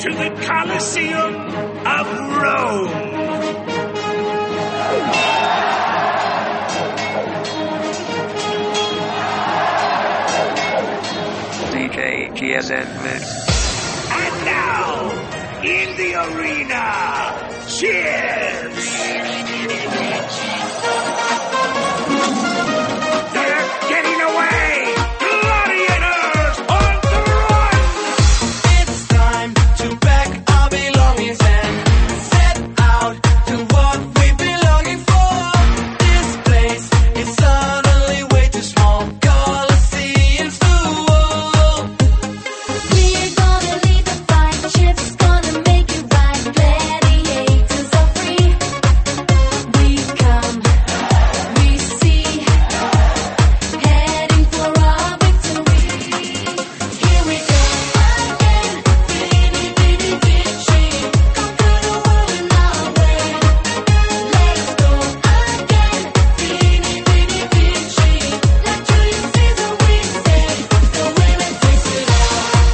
to the Colosseum of Rome. DJ GSN Mix. And now, in the arena, cheers! They're getting away! Gladiators on the run! It's time to pack our belongings and set out to what we belonging for. This place is suddenly way too small. Colosseum's too old. We're gonna lead the fight. Ships gonna make it right. Gladiators are free. We come, we see, heading for our victory. Here we go again. Bitty bitty bitchy, conquer the world in our way. Let's go again. Bitty bitty bitchy, like Julius Caesar we say. The women face it all.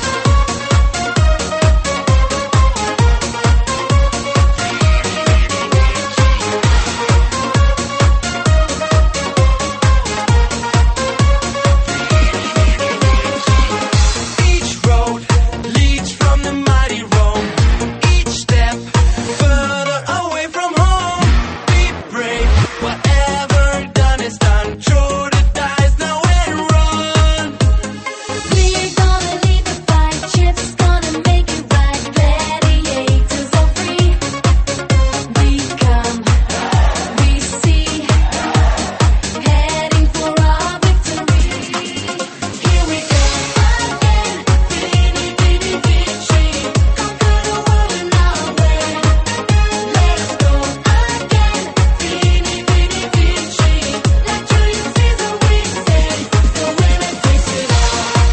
Each road leads from the mighty Rome. Each step further away from home. Be brave, whatever done is done. Throw the dice now and run. We're gonna lead the fight. Ships gonna make it right. Gladiators are free. We come, we see, heading for our victory. Here we go again. Bitty bitty bitchy, conquer the world in our way. Let's go again. Bitty bitty bitchy, like Julius Caesar we say. The women face it all.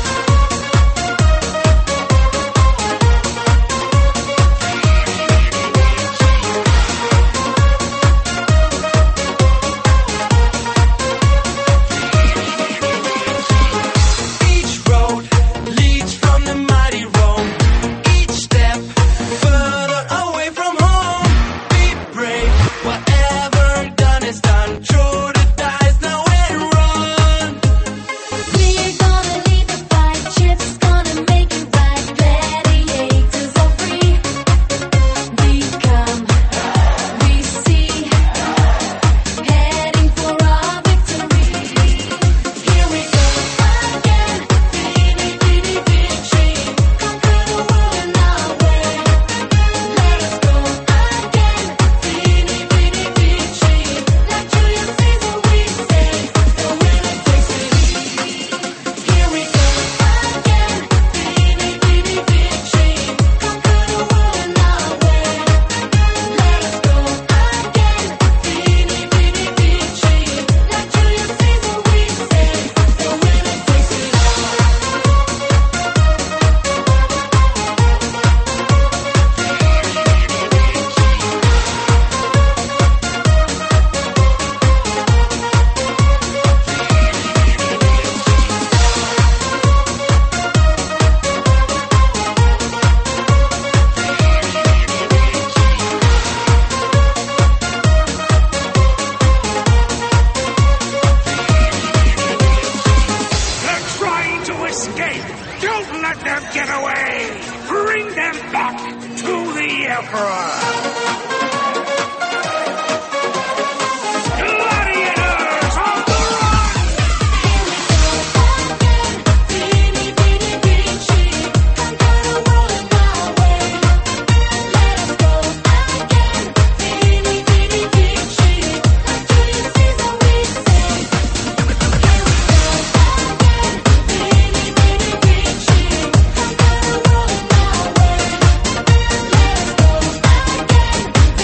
Each road leads from the mighty Rome. Each step further away from home. Be brave, whatever done is done. Throw the dice now and run. We're gonna lead the fight. Ships gonna make it right. Gladiators are free. We come, we see, heading for our victory. Here we go again. Bitty bitty bitchy, conquer the world in our way. Let us go again. Bitty bitty bitchy, like Julius Caesar we say. The women face it. Here we go again. Bitty bitty bitchy, conquer the world in our way. Let us go again. Bitty bitty bitchy, like Julius Caesar we say. The women face it all. They're trying to escape! Don't let them get away! Bring them back to the Emperor! Gladiators on the run! Bitty bitty bitchy, conquer the world in our way. Let us go again. Bitty bitty bitchy, like Julius Caesar we say. Here we go again. Bitty bitty bitchy, conquer the world in our way. Let us go again.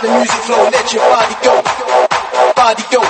the music flow, let your body go, body go.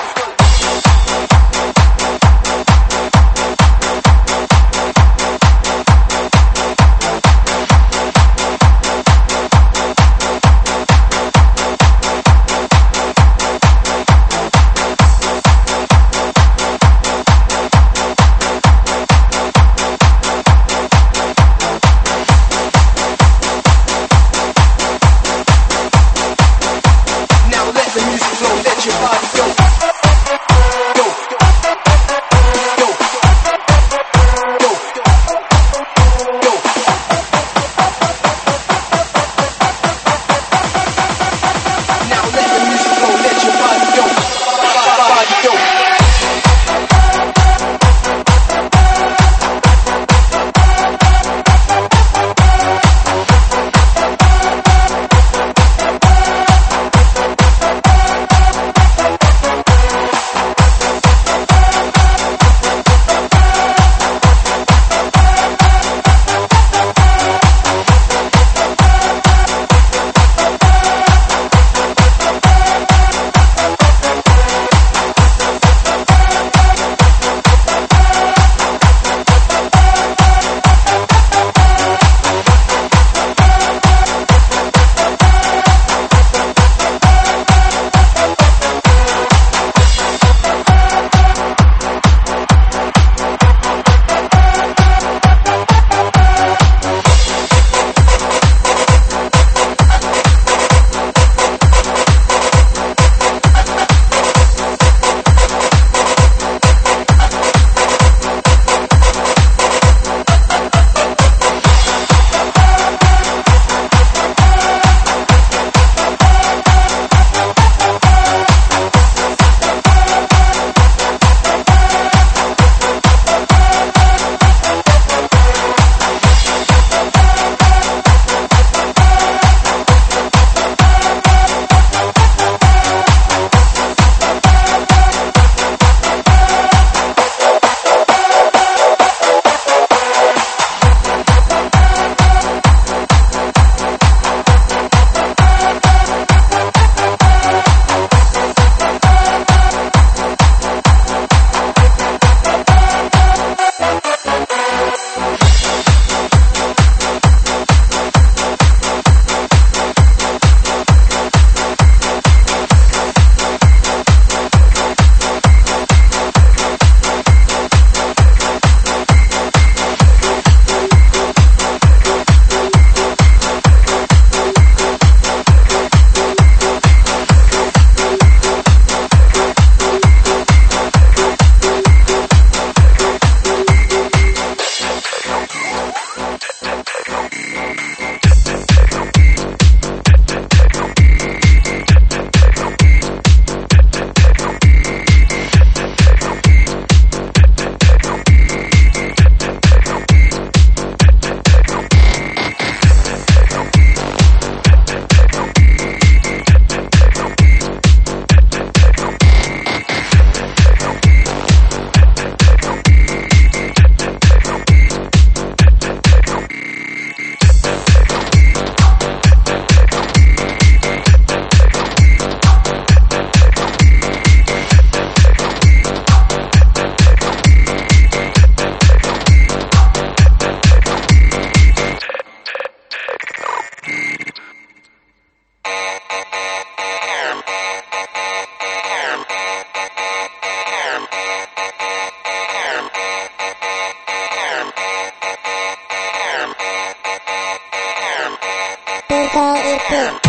Pinball EP.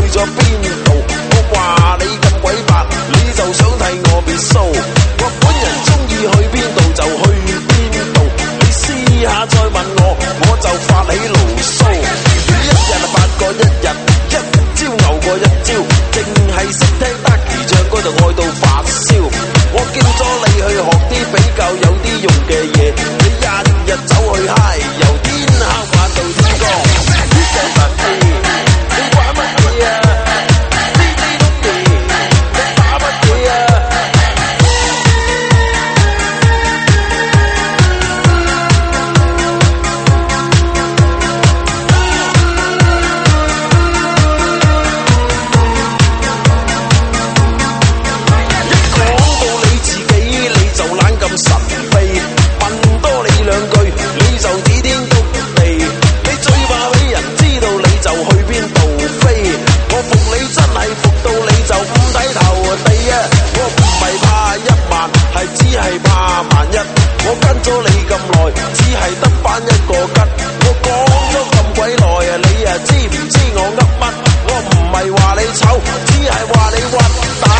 去咗邊度？我話你咁鬼白，你就想替我別數。我本人中意去邊度就去邊度，你試下再問我，我就發起牢騷。一日發過一日，一朝牛過一朝，淨係識聽得兒唱歌就愛到發燒。我叫咗你去學啲比較有啲用嘅嘢，你日日走去嗨，由天黑玩到天光。你真係乜嘢？你玩乜嘢啊？呢啲東嘢，你打乜嘢啊？一講到你自己，你就懶咁神秘，問多你兩句，你就指天篤地。你最怕俾人知道你就去邊度飛，我服你真係服到你就五體投地啊！我唔係怕一萬，係只係怕萬一。我跟咗你咁耐，只係得返一個吉。我講咗咁鬼耐啊，你啊知唔知我噏乜？我唔係話你醜，只係話你核突。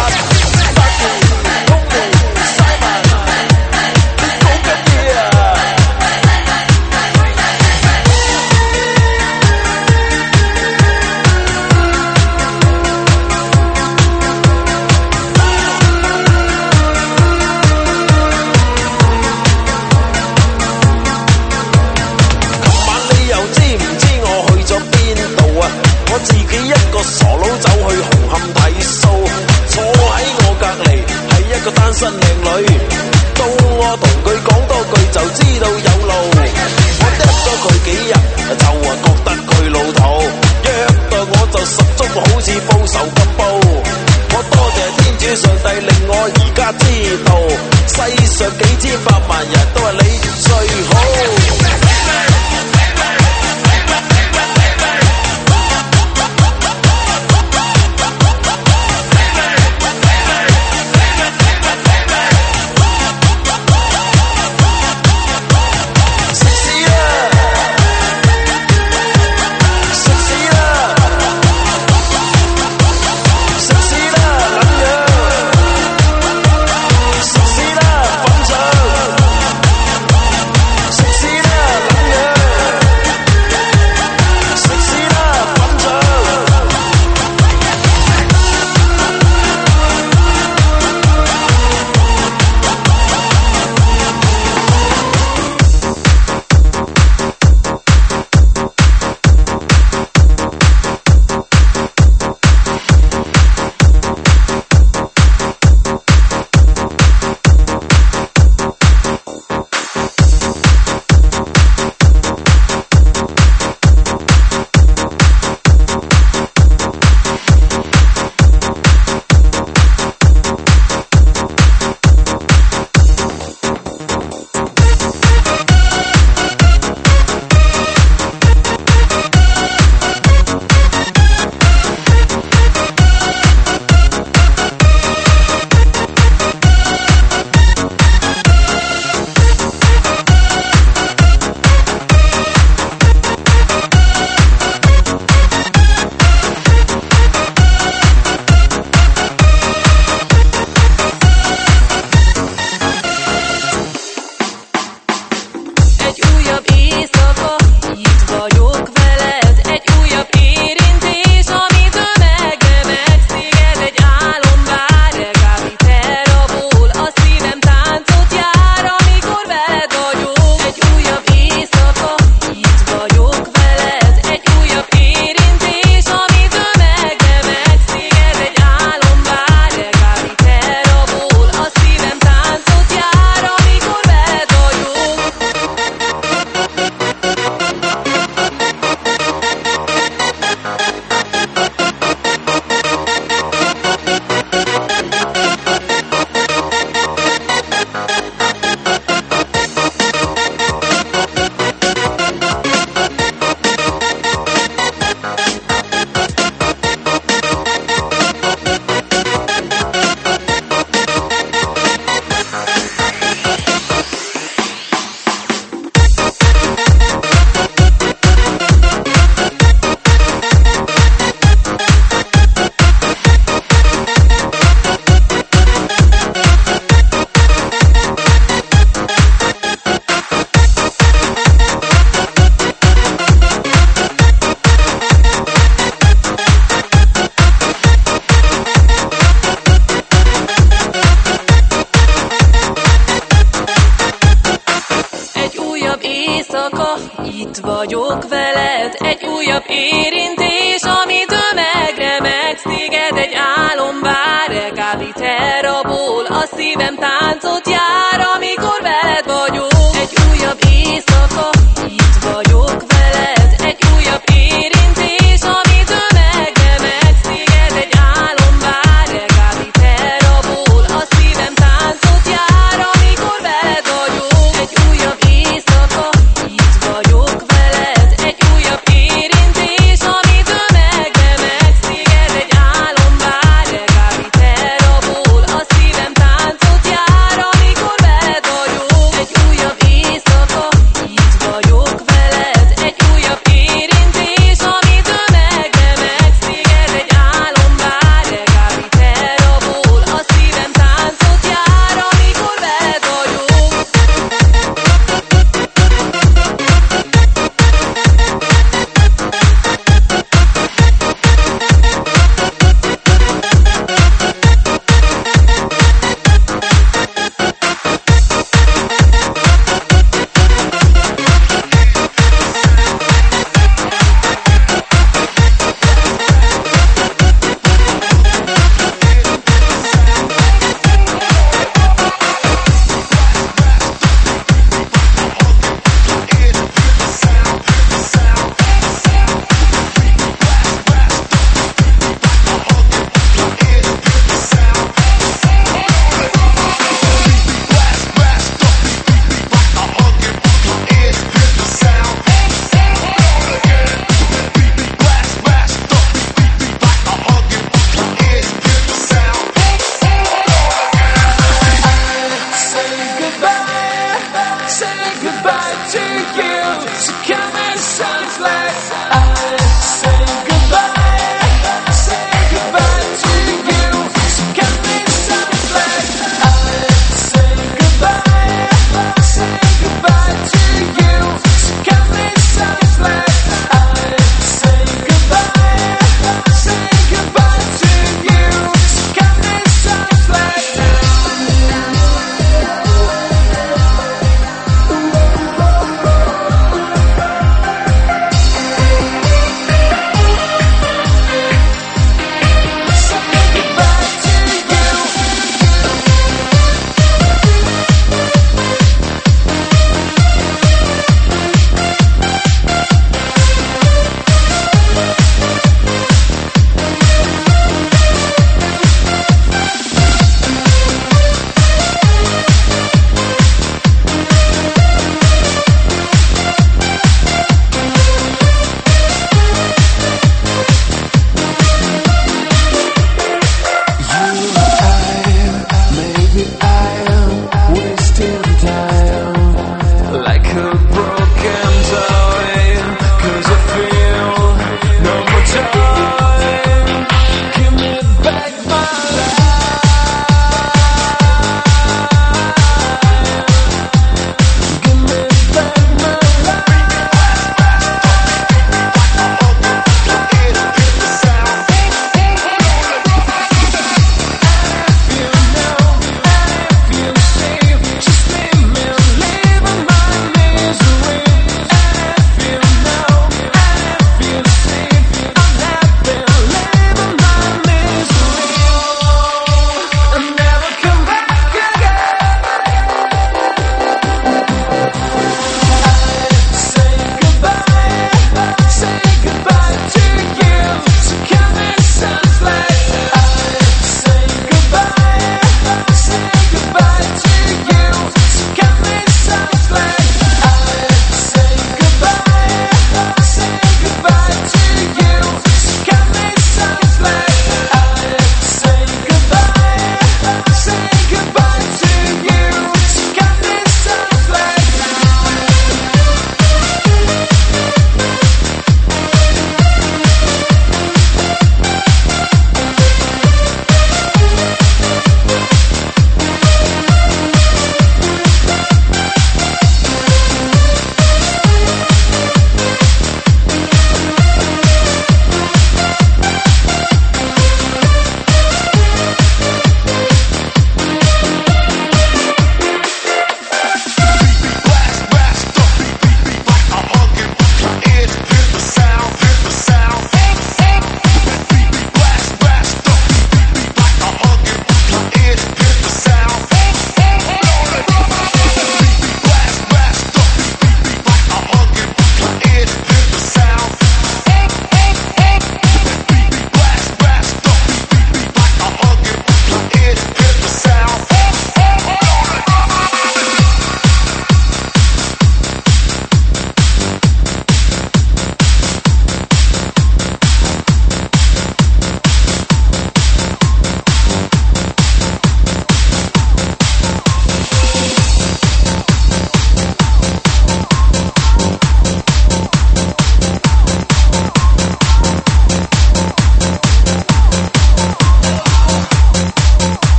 我自己一個傻佬走去紅磡睇 show， 坐喺我隔離係一個單身靚女，到我同佢講多句就知道有路。我得咗佢幾日就覺得佢老土，約待我就十足好似報仇咁報。我多謝天主上帝令我而家知道，世上幾千百萬人都係你最好。 itt vagyok veled. Egy újabb érintés, ami tömegre megsz téged. Egy álom vár, elkábít, elrabol, a szívem táncot jár, amikor veled vagyok.